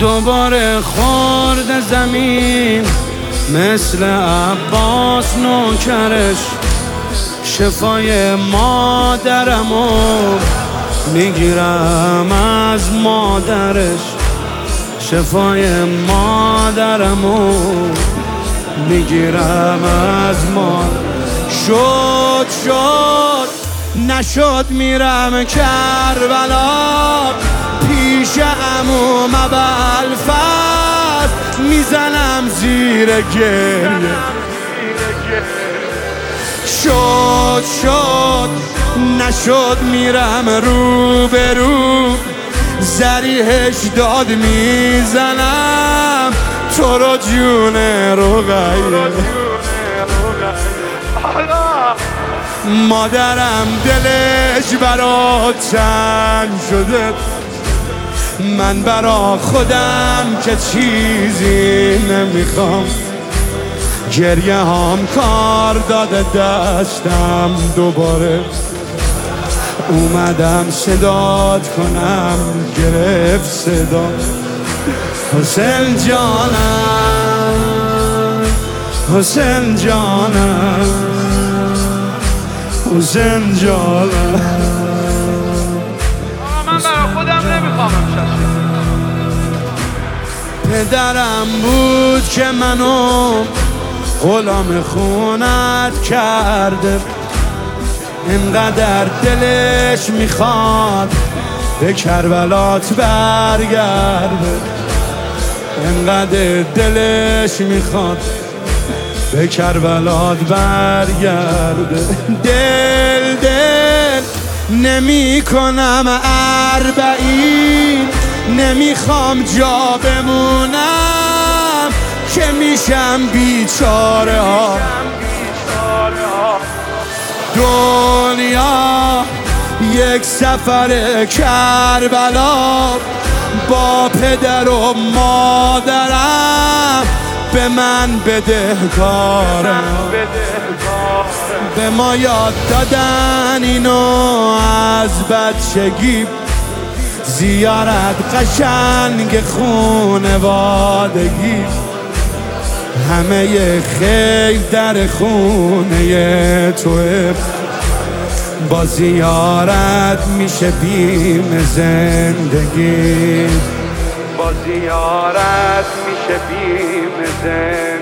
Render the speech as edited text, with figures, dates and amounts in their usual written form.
دوباره خورد زمین مثل عباس نوکرش، شفای مادرمو میگیرم از مادرش، شفای مادرمو میگیرم از شد نشد میرم کربلا پیش عمو ابوالفضل، میزنم زیر گریه. شد نشد میرم روبرو، ذریحش داد میزنم تو رو جون رقیه. مادرم دلش برات چنگ شده، من برا خودم که چیزی نمیخوام، گریه هم کار داده دستم، دوباره اومدم صدات کنم، گرفت صدا حسین جانم، حسین جانم، حسین جانم. من برا خودم نمیخوام امشب. پدرم بود که منو غلام خونت کرده، اینقدر دلش میخواد به کربلات برگرده، اینقدر دلش میخواد به کربلات برگرده. دل نمی کنم اربعین، نمیخوام جا بمونم که میشم بیچاره ها. دنیا یک سفر کربلا، با پدر و مادرم به من بدهکارم. به ما یاد دادن اینو از بچگی، زیارت قشنگ خونوادگی، همه خیل در خونه توه، با زیارت میشه بیم زندگی، با زیارت میشه بیم زندگی.